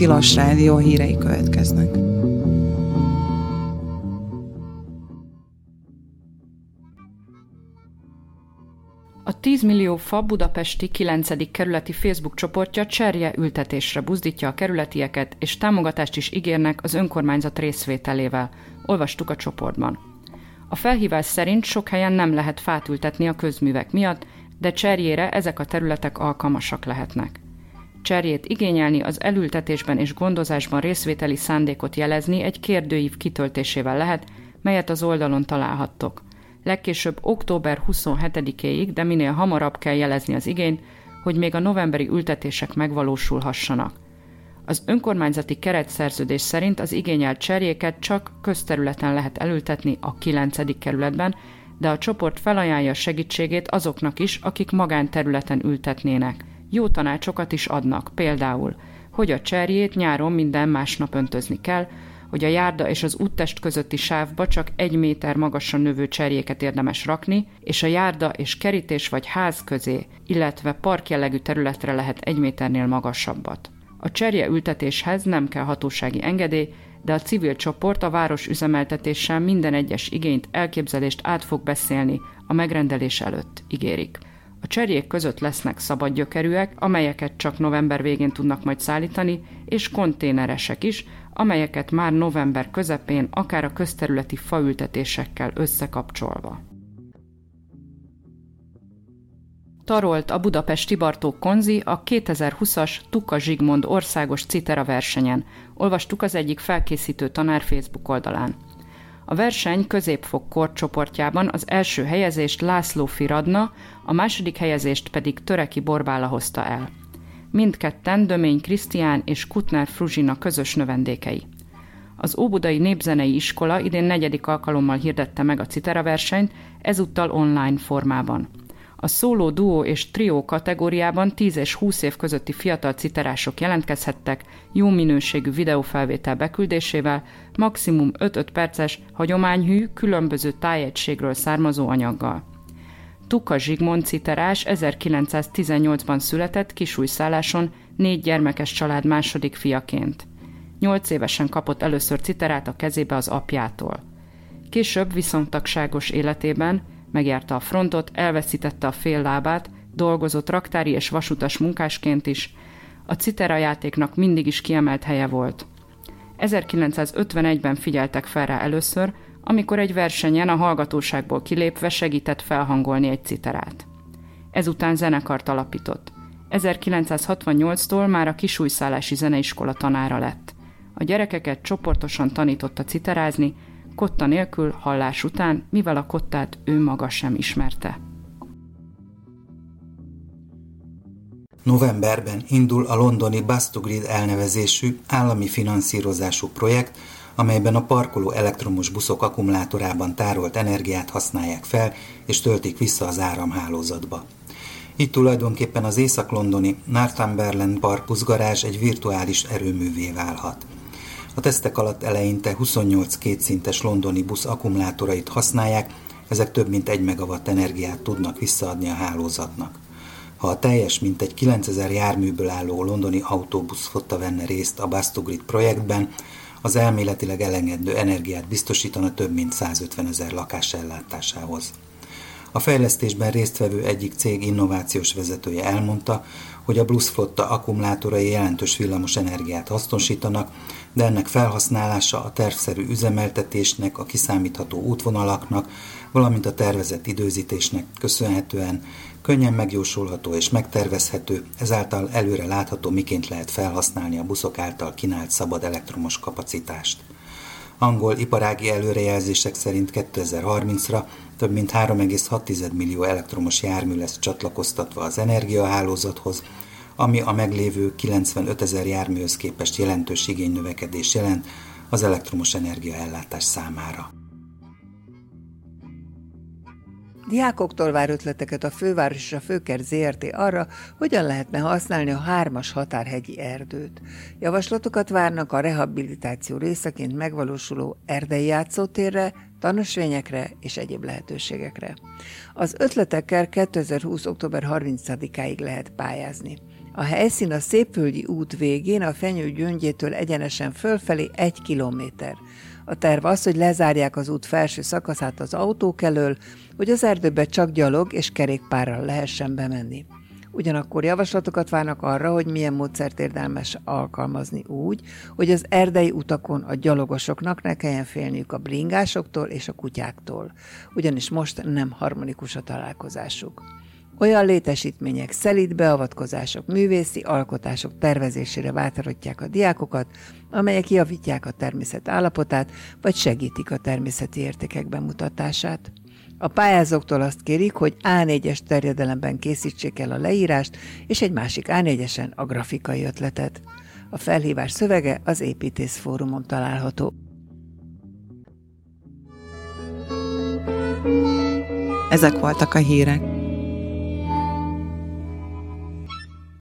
Tilos Rádió hírei következnek. A 10 millió fa budapesti 9. kerületi Facebook csoportja cserje ültetésre buzdítja a kerületieket, és támogatást is ígérnek az önkormányzat részvételével. Olvastuk a csoportban. A felhívás szerint sok helyen nem lehet fát ültetni a közművek miatt, de cserjére ezek a területek alkalmasak lehetnek. Cserjét igényelni az elültetésben és gondozásban részvételi szándékot jelezni egy kérdőív kitöltésével lehet, melyet az oldalon találhattok. Legkésőbb október 27-éig, de minél hamarabb kell jelezni az igényt, hogy még a novemberi ültetések megvalósulhassanak. Az önkormányzati keretszerződés szerint az igényelt cserjéket csak közterületen lehet elültetni a 9. kerületben, de a csoport felajánlja segítségét azoknak is, akik magánterületen ültetnének. Jó tanácsokat is adnak, például, hogy a cserjét nyáron minden másnap öntözni kell, hogy a járda és az úttest közötti sávba csak 1 méter magasan növő cserjéket érdemes rakni, és a járda és kerítés vagy ház közé, illetve parkjellegű területre lehet 1 méternél magasabbat. A cserje ültetéshez nem kell hatósági engedély, de a civil csoport a város üzemeltetéssel minden egyes igényt, elképzelést át fog beszélni a megrendelés előtt, ígérik. A cserjék között lesznek szabadgyökerűek, amelyeket csak november végén tudnak majd szállítani, és konténeresek is, amelyeket már november közepén akár a közterületi faültetésekkel összekapcsolva. Tarolt a budapesti Bartók Konzi a 2020-as Tuka Zsigmond országos citera versenyen. Olvastuk az egyik felkészítő tanár Facebook oldalán. A verseny középfok korcsoportjában az első helyezést László Firadna, a második helyezést pedig Töreki Borbála hozta el. Mindketten Dömény Krisztián és Kutner Fruzsina közös növendékei. Az Óbudai Népzenei Iskola idén 4. alkalommal hirdette meg a citera versenyt, ezúttal online formában. A szóló, duó és trió kategóriában 10 és 20 év közötti fiatal citerások jelentkezhettek jó minőségű videófelvétel beküldésével, maximum 5-5 perces, hagyományhű, különböző tájegységről származó anyaggal. Tuka Zsigmond citerás 1918-ban született Kisújszálláson 4 gyermekes család második fiaként. 8 évesen kapott először citerát a kezébe az apjától. Később viszontagságos életében megjárta a frontot, elveszítette a fél lábát, dolgozott raktári és vasutas munkásként is. A citera játéknak mindig is kiemelt helye volt. 1951-ben figyeltek fel rá először, amikor egy versenyen a hallgatóságból kilépve segített felhangolni egy citerát. Ezután zenekart alapított. 1968-tól már a Kisújszállási Zeneiskola tanára lett. A gyerekeket csoportosan tanította citerázni, kotta nélkül, hallás után, mivel a kottát ő maga sem ismerte. Novemberben indul a londoni Bus2Grid elnevezésű állami finanszírozású projekt, amelyben a parkoló elektromos buszok akkumulátorában tárolt energiát használják fel és töltik vissza az áramhálózatba. Így tulajdonképpen az észak-londoni Northumberland Park buszgarázs egy virtuális erőművé válhat. A tesztek alatt eleinte 28 kétszintes londoni busz akkumulátorait használják, ezek több mint 1 megawatt energiát tudnak visszaadni a hálózatnak. Ha a teljes mintegy 9000 járműből álló londoni autóbuszflotta venne részt a Bus2Grid projektben, az elméletileg elengedő energiát biztosítana több mint 150 000 lakás ellátásához. A fejlesztésben résztvevő egyik cég innovációs vezetője elmondta, hogy a buszflotta akkumulátorai jelentős villamos energiát hasznosítanak, de ennek felhasználása a tervszerű üzemeltetésnek, a kiszámítható útvonalaknak, valamint a tervezett időzítésnek köszönhetően könnyen megjósolható és megtervezhető, ezáltal előre látható, miként lehet felhasználni a buszok által kínált szabad elektromos kapacitást. Angol iparági előrejelzések szerint 2030-ra több mint 3,6 millió elektromos jármű lesz csatlakoztatva az energiahálózathoz, ami a meglévő 95 000 járműhöz képest jelentős igénynövekedés jelent az elektromos energiaellátás számára. Diákoktól vár ötleteket a Főváros és a Főkert Zrt. Arra, hogyan lehetne használni a 3-as határhegyi erdőt. Javaslatokat várnak a rehabilitáció részeként megvalósuló erdei játszótérre, tanúsvényekre és egyéb lehetőségekre. Az ötletekkel 2020. október 30-áig lehet pályázni. A helyszín a Szépvölgyi út végén, a Fenyő gyöngyétől egyenesen fölfelé 1 kilométer. A terv az, hogy lezárják az út felső szakaszát az autók elől, hogy az erdőbe csak gyalog és kerékpárral lehessen bemenni. Ugyanakkor javaslatokat várnak arra, hogy milyen módszert érdemes alkalmazni úgy, hogy az erdei utakon a gyalogosoknak ne kelljen félniük a bringásoktól és a kutyáktól, ugyanis most nem harmonikus a találkozásuk. Olyan létesítmények, szelíd beavatkozások, művészi alkotások tervezésére bátorítják a diákokat, amelyek javítják a természet állapotát, vagy segítik a természeti értékek bemutatását. A pályázóktól azt kérik, hogy A4-es terjedelemben készítsék el a leírást, és egy másik A4-esen a grafikai ötletet. A felhívás szövege az Építész Fórumon található. Ezek voltak a hírek.